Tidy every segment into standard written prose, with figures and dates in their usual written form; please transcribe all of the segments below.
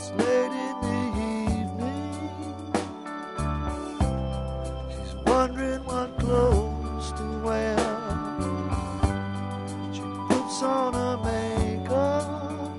It's late in the evening. She's wondering what clothes to wear. She puts on her makeup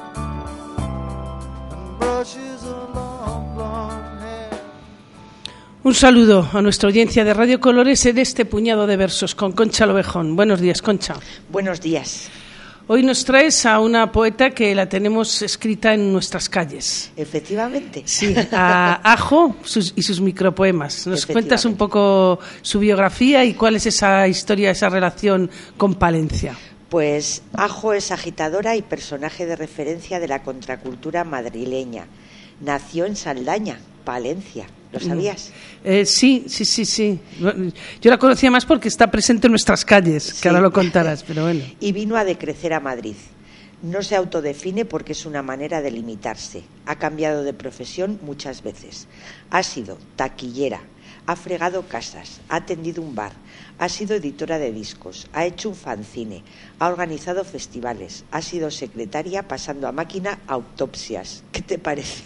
and brushes her long blonde hair. Un saludo a nuestra audiencia de Radio Colores en este puñado de versos con Concha Lovejón. Buenos días, Concha. Buenos días. Hoy nos traes a una poeta que la tenemos escrita en nuestras calles. Efectivamente. Sí, a Ajo y sus micropoemas. ¿Nos cuentas un poco su biografía y cuál es esa historia, esa relación con Palencia? Pues Ajo es agitadora y personaje de referencia de la contracultura madrileña. Nació en Saldaña, Palencia. ¿Lo sabías? Sí. Yo la conocía más porque está presente en nuestras calles, que ahora lo contarás, pero bueno. Y vino a decrecer a Madrid. No se autodefine porque es una manera de limitarse. Ha cambiado de profesión muchas veces. Ha sido taquillera, ha fregado casas, ha atendido un bar, ha sido editora de discos, ha hecho un fanzine, ha organizado festivales, ha sido secretaria pasando a máquina autopsias. ¿Qué te parece?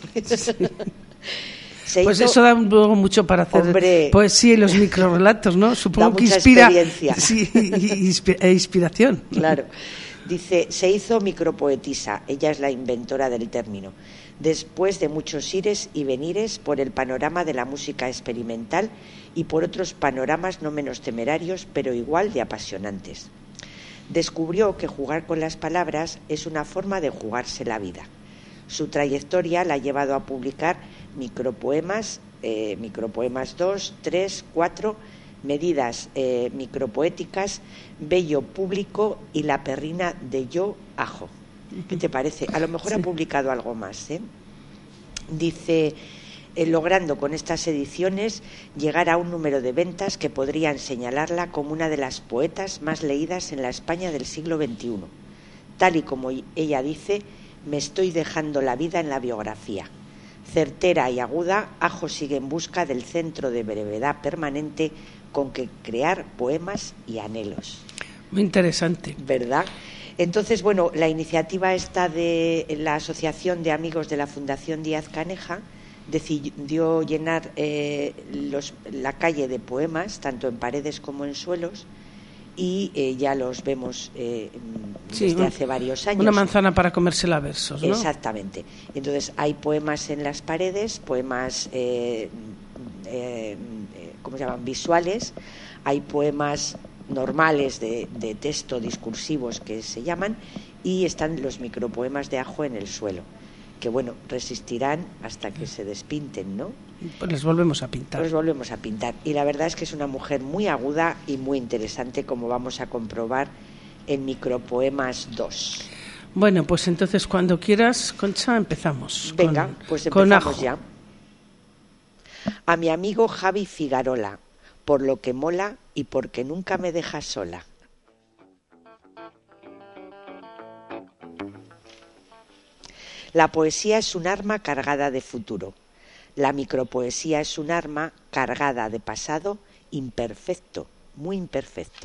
Pues eso da luego mucho para hacer poesía y los microrelatos, ¿no? Supongo que inspira inspiración. Claro. Dice, se hizo micropoetisa, ella es la inventora del término, después de muchos ires y venires por el panorama de la música experimental y por otros panoramas no menos temerarios, pero igual de apasionantes. Descubrió que jugar con las palabras es una forma de jugarse la vida. Su trayectoria la ha llevado a publicar micropoemas 2, 3, 4, medidas micropoéticas, Bello Público y La perrina de Yo Ajo. ¿Qué te parece? A lo mejor ha publicado algo más, ¿eh? Dice, logrando con estas ediciones llegar a un número de ventas que podrían señalarla como una de las poetas más leídas en la España del siglo XXI. Tal y como ella dice, me estoy dejando la vida en la biografía. Certera y aguda, Ajo sigue en busca del centro de brevedad permanente con que crear poemas y anhelos. Muy interesante. ¿Verdad? Entonces, bueno, la iniciativa esta de la Asociación de Amigos de la Fundación Díaz Caneja decidió llenar la calle de poemas, tanto en paredes como en suelos, y ya los vemos desde hace varios años. Una manzana para comérsela a versos, ¿no? Exactamente. Entonces hay poemas en las paredes, poemas ¿cómo se llaman? Visuales, hay poemas normales de texto discursivos que se llaman, y están los micropoemas de Ajo en el suelo, que bueno, resistirán hasta que se despinten, ¿no? Pues les volvemos a pintar. Y la verdad es que es una mujer muy aguda y muy interesante, como vamos a comprobar en Micropoemas 2. Bueno, pues entonces cuando quieras, Concha, empezamos. Venga, pues empezamos ya. A mi amigo Javi Figarola, por lo que mola y porque nunca me deja sola. La poesía es un arma cargada de futuro. La micropoesía es un arma cargada de pasado imperfecto, muy imperfecto.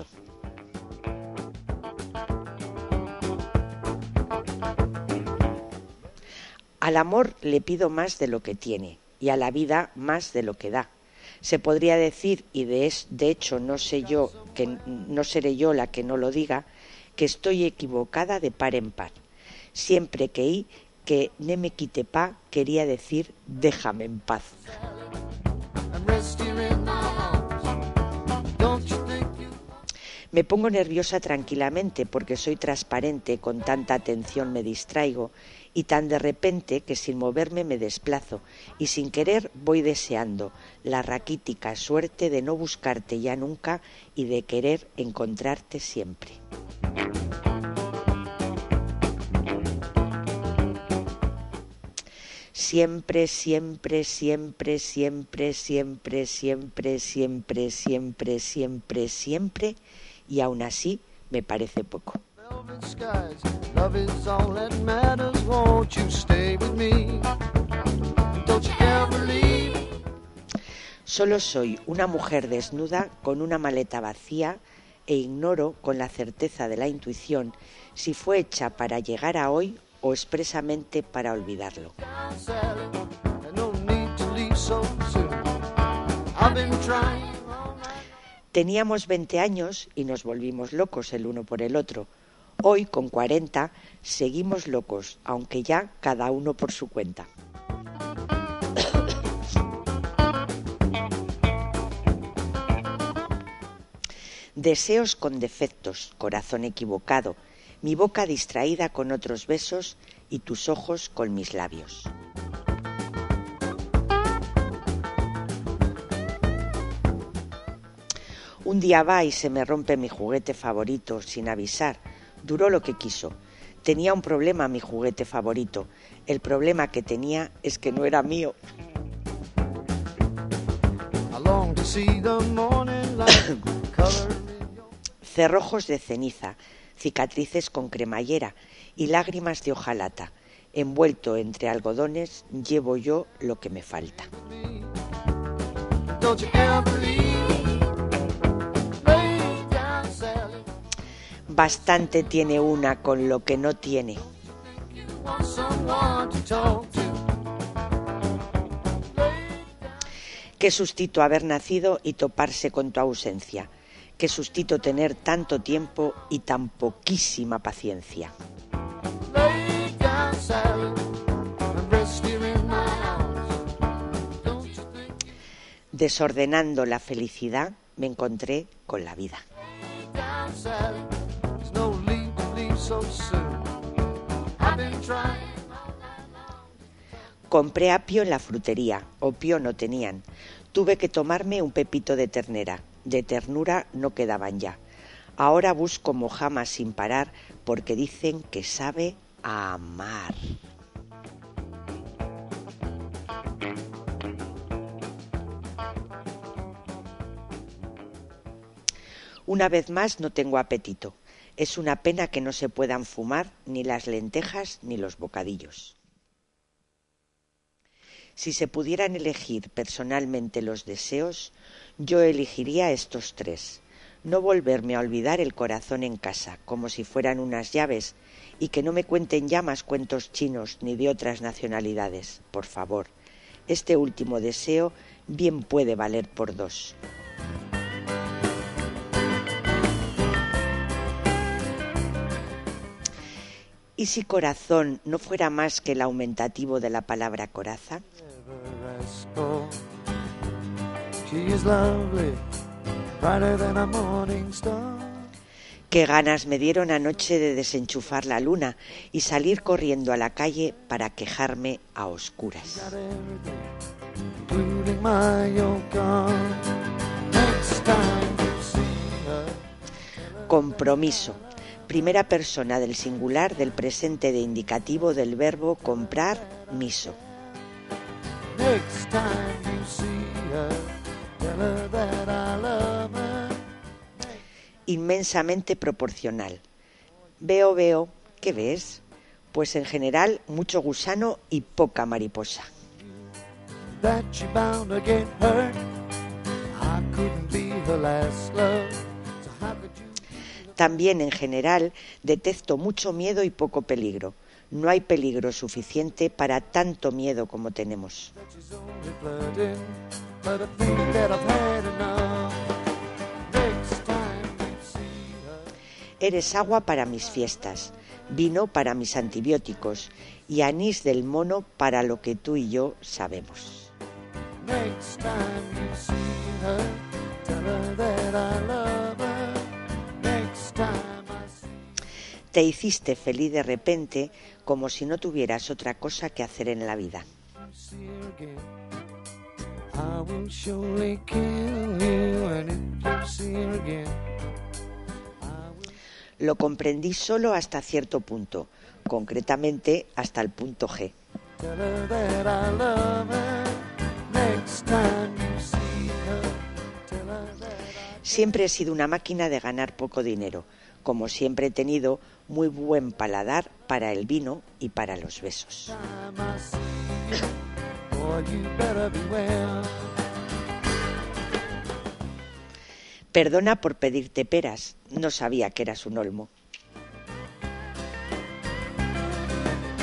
Al amor le pido más de lo que tiene y a la vida más de lo que da. Se podría decir, y de hecho no seré yo la que no lo diga, que estoy equivocada de par en par. Siempre creí que ne me quite pa quería decir déjame en paz. Me pongo nerviosa tranquilamente porque soy transparente, con tanta atención me distraigo y tan de repente que sin moverme me desplazo y sin querer voy deseando la raquítica suerte de no buscarte ya nunca y de querer encontrarte siempre. Siempre, siempre, siempre, siempre, siempre, siempre, siempre, siempre, siempre, siempre, y aún así me parece poco. Solo soy una mujer desnuda con una maleta vacía e ignoro con la certeza de la intuición si fue hecha para llegar a hoy o expresamente para olvidarlo. Teníamos 20 años y nos volvimos locos el uno por el otro. Hoy, con 40, seguimos locos, aunque ya cada uno por su cuenta. Deseos con defectos, corazón equivocado, mi boca distraída con otros besos y tus ojos con mis labios. Un día va y se me rompe mi juguete favorito sin avisar. Duró lo que quiso. Tenía un problema mi juguete favorito. El problema que tenía es que no era mío. Cerrojos de ceniza, cicatrices con cremallera y lágrimas de hojalata. Envuelto entre algodones llevo yo lo que me falta. Bastante tiene una con lo que no tiene. Qué sustito haber nacido y toparse con tu ausencia. Qué sustito tener tanto tiempo y tan poquísima paciencia. Desordenando la felicidad, me encontré con la vida. Compré apio en la frutería, opio no tenían. Tuve que tomarme un pepito de ternera. De ternura no quedaban ya. Ahora busco mojamas sin parar porque dicen que sabe a amar. Una vez más no tengo apetito. Es una pena que no se puedan fumar ni las lentejas ni los bocadillos. Si se pudieran elegir personalmente los deseos, yo elegiría estos 3. No volverme a olvidar el corazón en casa, como si fueran unas llaves, y que no me cuenten ya más cuentos chinos ni de otras nacionalidades. Por favor, este último deseo bien puede valer por 2. ¿Y si corazón no fuera más que el aumentativo de la palabra coraza? Qué ganas me dieron anoche de desenchufar la luna y salir corriendo a la calle para quejarme a oscuras. Compromiso. Primera persona del singular del presente de indicativo del verbo comprar, miso. Inmensamente proporcional. Veo, ¿qué ves? Pues en general mucho gusano y poca mariposa. También en general detecto mucho miedo y poco peligro. No hay peligro suficiente para tanto miedo como tenemos. Eres agua para mis fiestas, vino para mis antibióticos y anís del mono para lo que tú y yo sabemos. Te hiciste feliz de repente como si no tuvieras otra cosa que hacer en la vida. Lo comprendí solo hasta cierto punto, concretamente hasta el punto G. Siempre he sido una máquina de ganar poco dinero. Como siempre he tenido muy buen paladar para el vino y para los besos. Perdona por pedirte peras, no sabía que eras un olmo.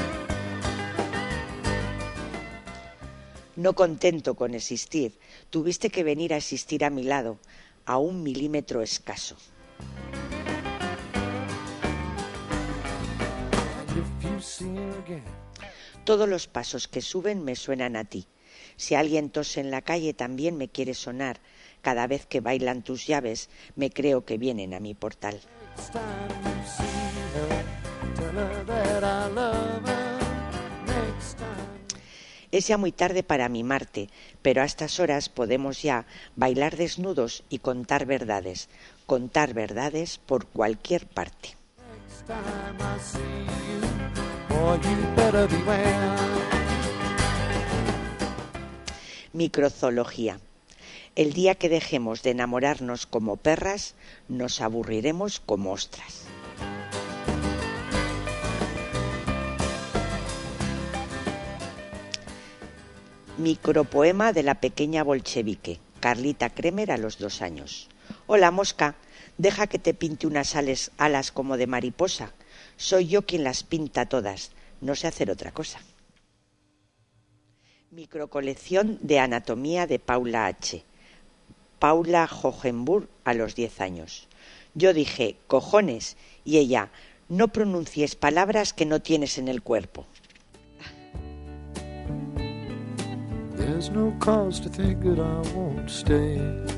No contento con existir, tuviste que venir a existir a mi lado, a 1 milímetro escaso. Todos los pasos que suben me suenan a ti. Si alguien tose en la calle también me quiere sonar. Cada vez que bailan tus llaves, me creo que vienen a mi portal. Es ya muy tarde para mimarte, pero a estas horas podemos ya bailar desnudos y contar verdades por cualquier parte. Microzoología. El día que dejemos de enamorarnos como perras, nos aburriremos como ostras. Micropoema de la pequeña bolchevique, Carlita Kremer, a los 2 años. Hola, mosca, deja que te pinte unas alas como de mariposa. Soy yo quien las pinta todas, no sé hacer otra cosa. Microcolección de anatomía de Paula H. Paula Hohenburg, a los 10 años. Yo dije, cojones, y ella, no pronuncies palabras que no tienes en el cuerpo. There's no cause to think that I won't stay.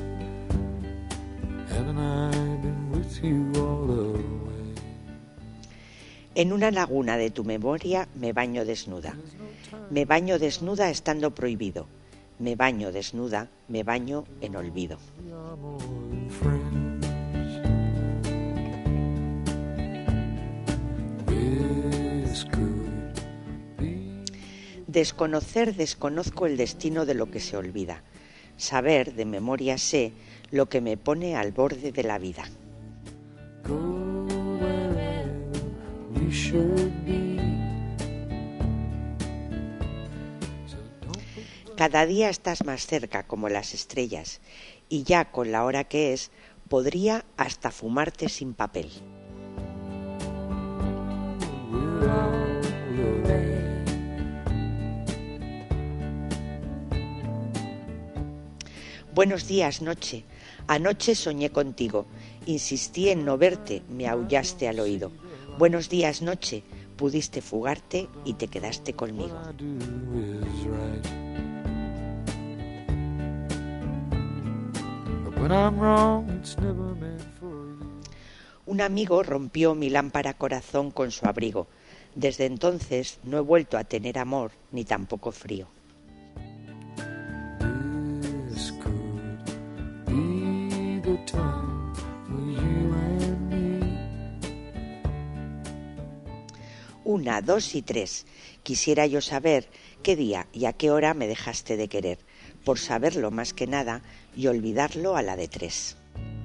Haven't I been with you all the way? En una laguna de tu memoria me baño desnuda. Me baño desnuda estando prohibido. Me baño desnuda, me baño en olvido. Desconocer, desconozco el destino de lo que se olvida. Saber, de memoria sé, lo que me pone al borde de la vida. Cada día estás más cerca como las estrellas, y ya con la hora que es, podría hasta fumarte sin papel. Buenos días, noche. Anoche soñé contigo. Insistí en no verte, me aullaste al oído. Buenos días, noche. Pudiste fugarte y te quedaste conmigo. Un amigo rompió mi lámpara corazón con su abrigo. Desde entonces no he vuelto a tener amor ni tampoco frío. Una, dos y tres. Quisiera yo saber qué día y a qué hora me dejaste de querer, por saberlo más que nada y olvidarlo a la de 3.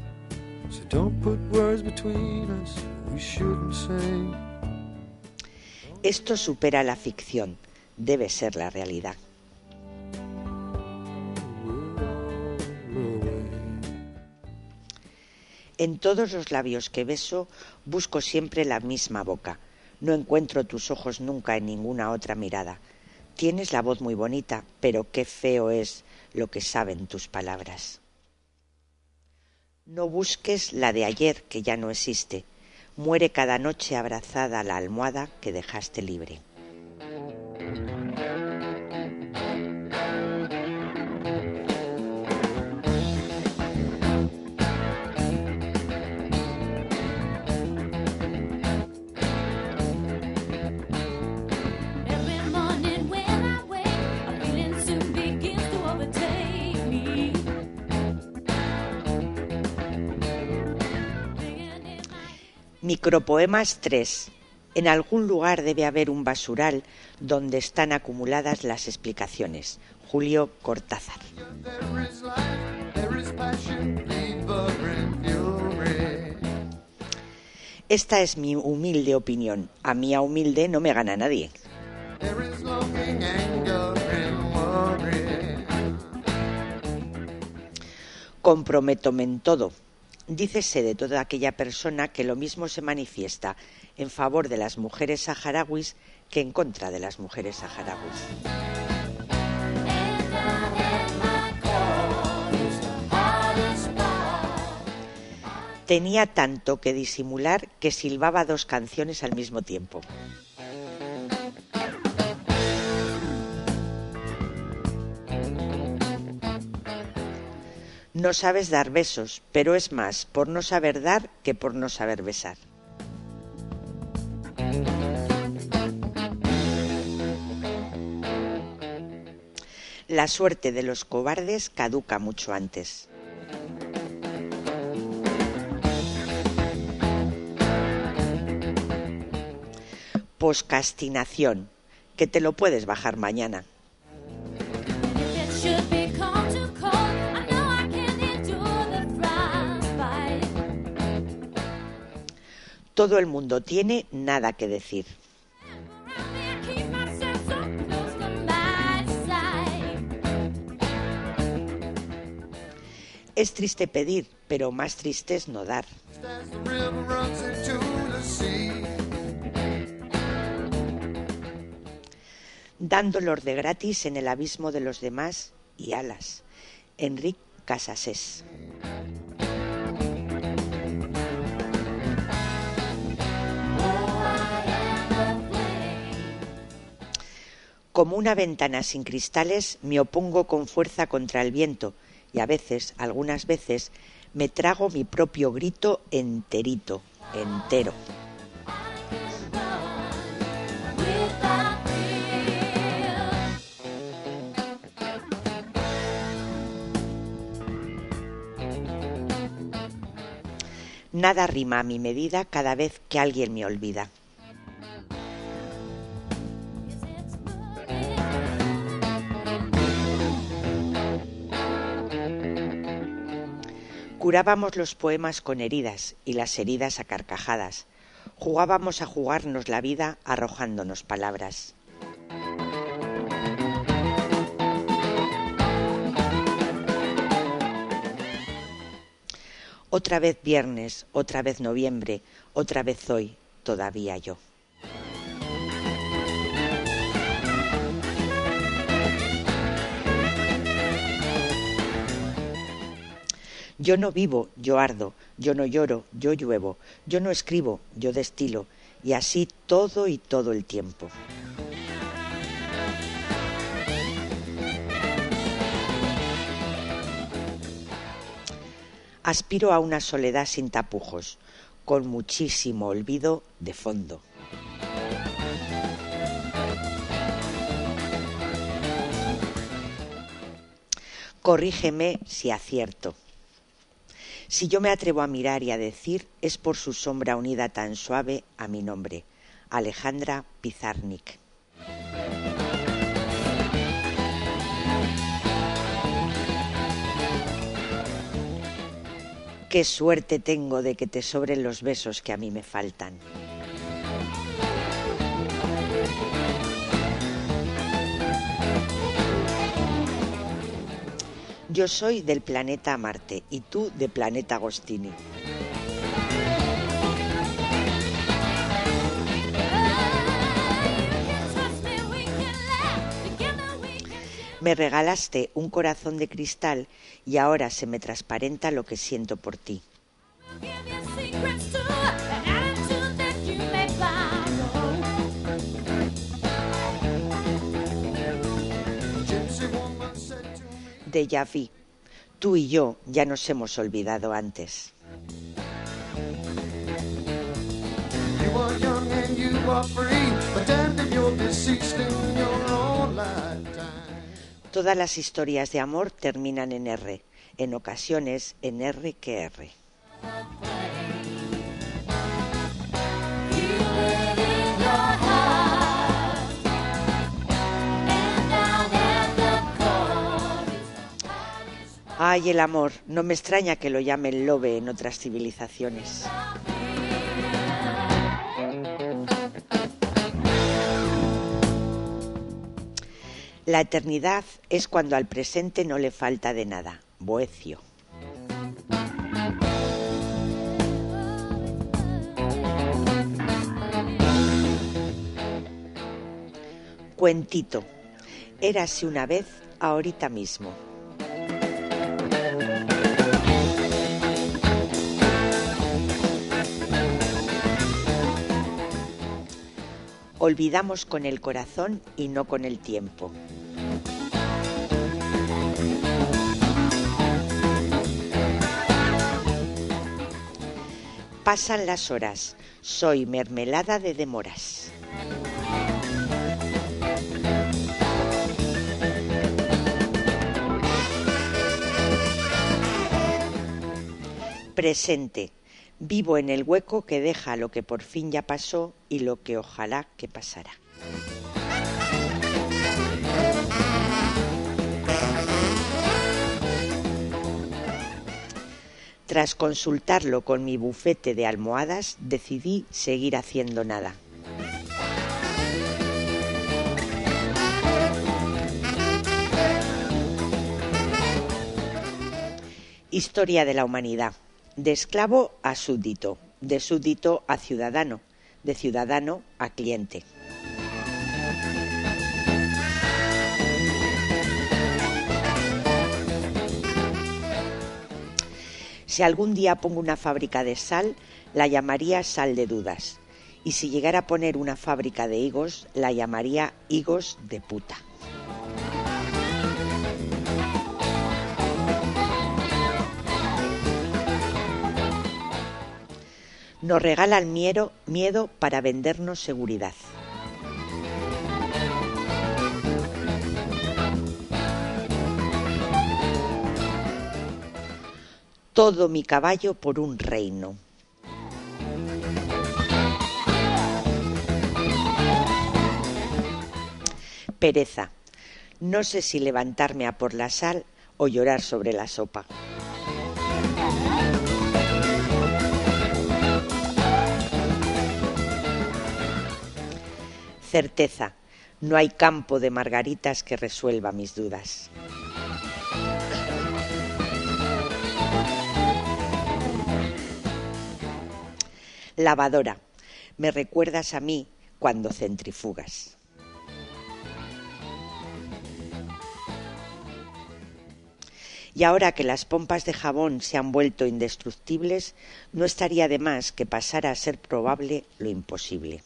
Esto supera la ficción, debe ser la realidad. En todos los labios que beso busco siempre la misma boca. No encuentro tus ojos nunca en ninguna otra mirada. Tienes la voz muy bonita, pero qué feo es lo que saben tus palabras. No busques la de ayer que ya no existe. Muere cada noche abrazada a la almohada que dejaste libre. Micropoemas 3. En algún lugar debe haber un basural donde están acumuladas las explicaciones. Julio Cortázar. Esta es mi humilde opinión. A mí a humilde no me gana nadie. Comprométome en todo. Dícese de toda aquella persona que lo mismo se manifiesta en favor de las mujeres saharauis que en contra de las mujeres saharauis. Tenía tanto que disimular que silbaba 2 canciones al mismo tiempo. No sabes dar besos, pero es más por no saber dar que por no saber besar. La suerte de los cobardes caduca mucho antes. Poscastinación, que te lo puedes bajar mañana. Todo el mundo tiene nada que decir. Es triste pedir, pero más triste es no dar. Dan dolor de gratis en el abismo de los demás y alas. Enric Casasés. Como una ventana sin cristales, me opongo con fuerza contra el viento y a veces, algunas veces, me trago mi propio grito enterito, entero. Nada rima a mi medida cada vez que alguien me olvida. Curábamos los poemas con heridas y las heridas a carcajadas. Jugábamos a jugarnos la vida arrojándonos palabras. Otra vez viernes, otra vez noviembre, otra vez hoy, todavía yo. Yo no vivo, yo ardo, yo no lloro, yo lluevo, yo no escribo, yo destilo, y así todo y todo el tiempo. Aspiro a una soledad sin tapujos, con muchísimo olvido de fondo. Corrígeme si acierto. Si yo me atrevo a mirar y a decir, es por su sombra unida tan suave a mi nombre, Alejandra Pizarnik. Qué suerte tengo de que te sobren los besos que a mí me faltan. Yo soy del planeta Marte y tú de planeta Agostini. Me regalaste un corazón de cristal y ahora se me transparenta lo que siento por ti. Déjà vu. Tú y yo ya nos hemos olvidado antes. Todas las historias de amor terminan en R, en ocasiones en R que R. Ay, el amor, no me extraña que lo llamen lobe en otras civilizaciones. La eternidad es cuando al presente no le falta de nada. Boecio. Cuentito. Érase una vez, ahorita mismo. Olvidamos con el corazón y no con el tiempo. Pasan las horas, soy mermelada de demoras. Presente, vivo en el hueco que deja lo que por fin ya pasó y lo que ojalá que pasara. Tras consultarlo con mi bufete de almohadas, decidí seguir haciendo nada. Historia de la humanidad. De esclavo a súbdito, de súbdito a ciudadano, de ciudadano a cliente. Si algún día pongo una fábrica de sal, la llamaría sal de dudas. Y si llegara a poner una fábrica de higos, la llamaría higos de puta. Nos regalan miedo para vendernos seguridad. Todo mi caballo por un reino. Pereza. No sé si levantarme a por la sal o llorar sobre la sopa. Certeza. No hay campo de margaritas que resuelva mis dudas. Lavadora. Me recuerdas a mí cuando centrifugas. Y ahora que las pompas de jabón se han vuelto indestructibles, no estaría de más que pasara a ser probable lo imposible.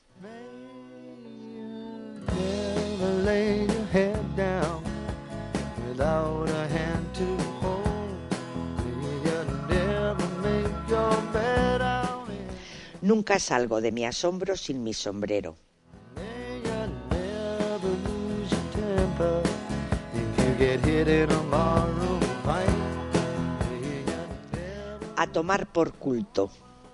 Nunca salgo de mi asombro sin mi sombrero. A tomar por culto.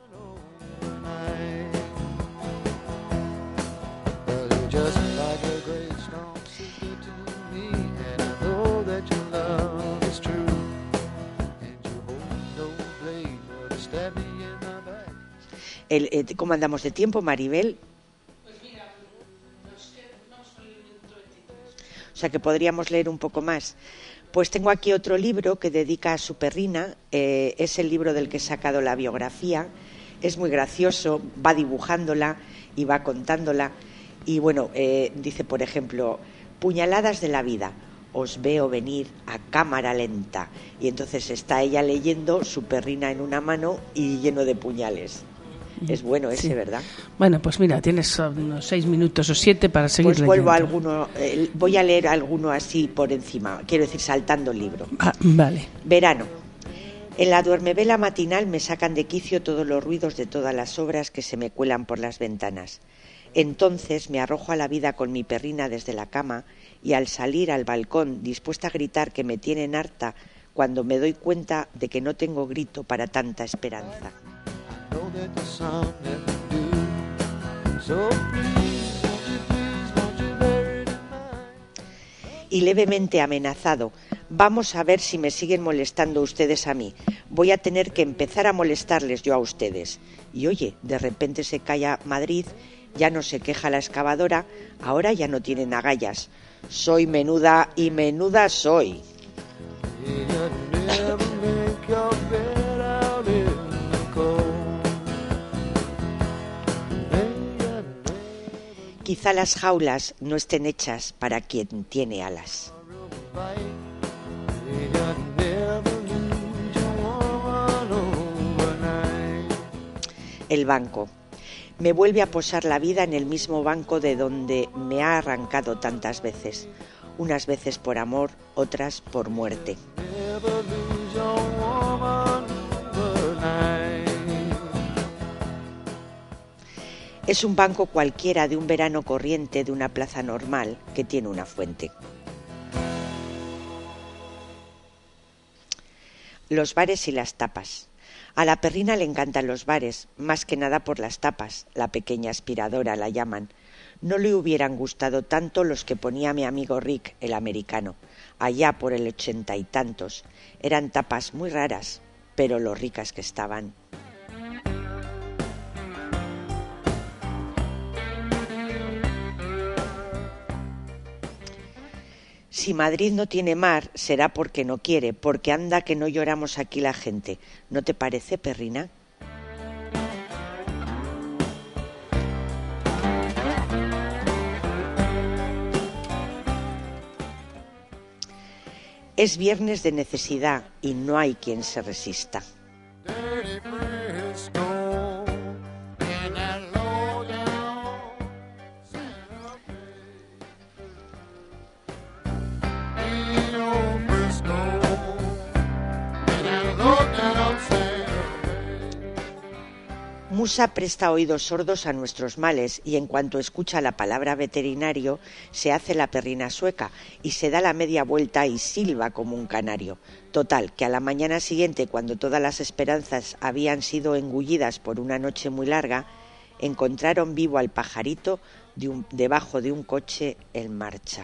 ¿Cómo andamos de tiempo, Maribel? Pues mira, vamos con el minuto 23. O sea que podríamos leer un poco más. Pues tengo aquí otro libro que dedica a su perrina. Es el libro del que he sacado la biografía. Es muy gracioso, va dibujándola y va contándola. Y bueno, dice, por ejemplo, puñaladas de la vida. Os veo venir a cámara lenta. Y entonces está ella leyendo, su perrina en una mano y lleno de puñales. Es bueno ese, sí. ¿Verdad? Bueno, pues mira, tienes unos 6 minutos o 7 para seguir leyendo. Pues vuelvo a alguno, voy a leer alguno así por encima, quiero decir, saltando el libro. Vale. Verano. En la duermevela matinal me sacan de quicio todos los ruidos de todas las obras que se me cuelan por las ventanas. Entonces me arrojo a la vida con mi perrina desde la cama y al salir al balcón, dispuesta a gritar que me tienen harta, cuando me doy cuenta de que no tengo grito para tanta esperanza. Y levemente amenazado, vamos a ver si me siguen molestando ustedes a mí. Voy a tener que empezar a molestarles yo a ustedes. Y oye, de repente se calla Madrid, ya no se queja la excavadora, ahora ya no tienen agallas. Soy menuda y menuda soy. Quizá las jaulas no estén hechas para quien tiene alas. El banco. Me vuelve a posar la vida en el mismo banco de donde me ha arrancado tantas veces, unas veces por amor, otras por muerte. Es un banco cualquiera de un verano corriente de una plaza normal que tiene una fuente. Los bares y las tapas. A la perrina le encantan los bares, más que nada por las tapas, la pequeña aspiradora la llaman. No le hubieran gustado tanto los que ponía mi amigo Rick, el americano, allá por el 80 y tantos. Eran tapas muy raras, pero lo ricas que estaban. Si Madrid no tiene mar, será porque no quiere, porque anda que no lloramos aquí la gente. ¿No te parece, perrina? Es viernes de necesidad y no hay quien se resista. Musa presta oídos sordos a nuestros males y en cuanto escucha la palabra veterinario se hace la perrina sueca y se da la media vuelta y silba como un canario. Total, que a la mañana siguiente, cuando todas las esperanzas habían sido engullidas por una noche muy larga, encontraron vivo al pajarito debajo de un coche en marcha.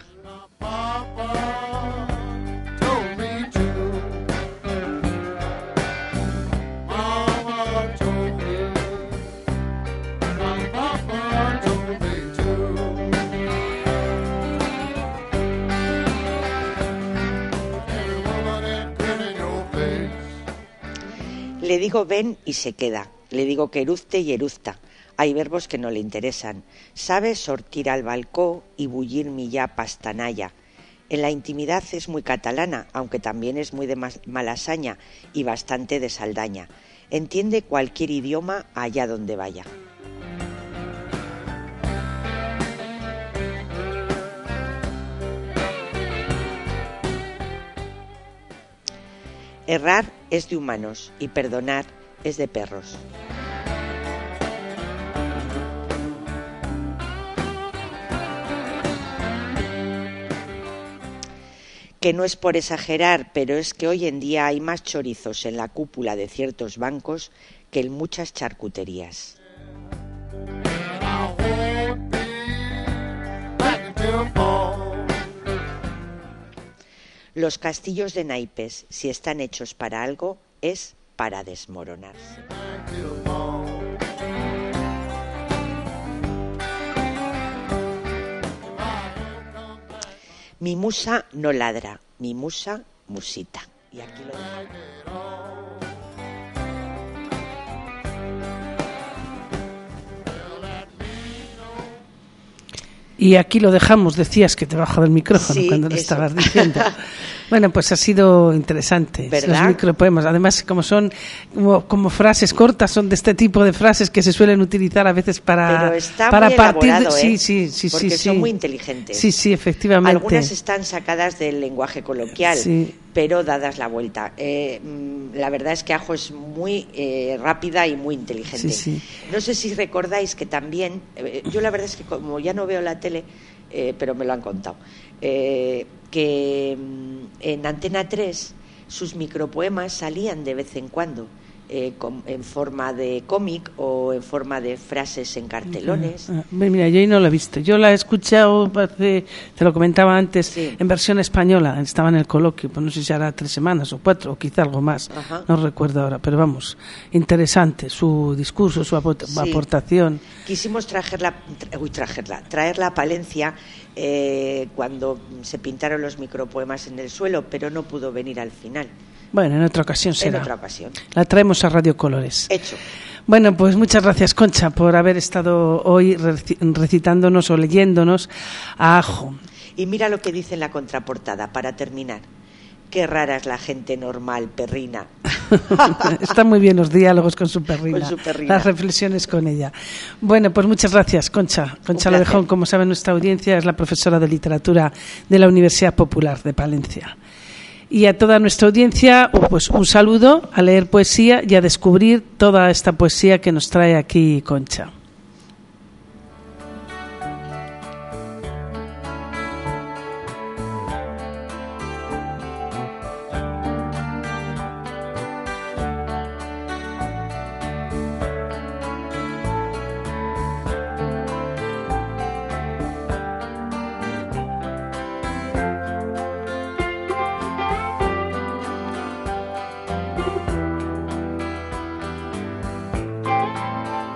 Le digo ven y se queda, le digo que eruzte y eruzta. Hay verbos que no le interesan. Sabe sortir al balcó y bullir mi ya pastanaya. En la intimidad es muy catalana, aunque también es muy de Malasaña y bastante de Saldaña. Entiende cualquier idioma allá donde vaya. Errar es de humanos y perdonar es de perros. Que no es por exagerar, pero es que hoy en día hay más chorizos en la cúpula de ciertos bancos que en muchas charcuterías. Los castillos de naipes, si están hechos para algo, es para desmoronarse. Mi musa no ladra, mi musa musita. Y aquí lo dejo. Y aquí lo dejamos, decías que te bajaba el micrófono sí, cuando lo estabas diciendo. Bueno, pues ha sido interesante. ¿Verdad? Los micropoemas, además como son como frases cortas, son de este tipo de frases que se suelen utilizar a veces para Pero está para muy partir elaborado, de, sí, porque sí, son muy inteligentes. Sí, efectivamente. Algunas están sacadas del lenguaje coloquial, sí, pero dadas la vuelta. La verdad es que Ajo es muy rápida y muy inteligente. Sí. No sé si recordáis que también, yo la verdad es que como ya no veo la tele, pero me lo han contado, que en Antena 3 sus micropoemas salían de vez en cuando en forma de cómic o en forma de frases en cartelones. Mira, yo ahí no lo he visto. Yo la he escuchado, te lo comentaba antes, sí, en versión española. Estaba en el coloquio, pues no sé si hará 3 semanas o 4 o quizá algo más. Ajá. No recuerdo ahora, pero vamos, interesante su discurso, su aportación. Quisimos traerla a Palencia cuando se pintaron los micropoemas en el suelo, pero no pudo venir al final. Bueno, en otra ocasión será. En otra ocasión. La traemos a Radio Colores. Hecho. Bueno, pues muchas gracias, Concha, por haber estado hoy recitándonos o leyéndonos a Ajo. Y mira lo que dice en la contraportada, para terminar. Qué rara es la gente normal, perrina. Están muy bien los diálogos con su perrina, las reflexiones con ella. Bueno, pues muchas gracias, Concha. Concha Lobejón, como sabe nuestra audiencia, es la profesora de literatura de la Universidad Popular de Palencia. Y a toda nuestra audiencia, pues un saludo, a leer poesía y a descubrir toda esta poesía que nos trae aquí Concha.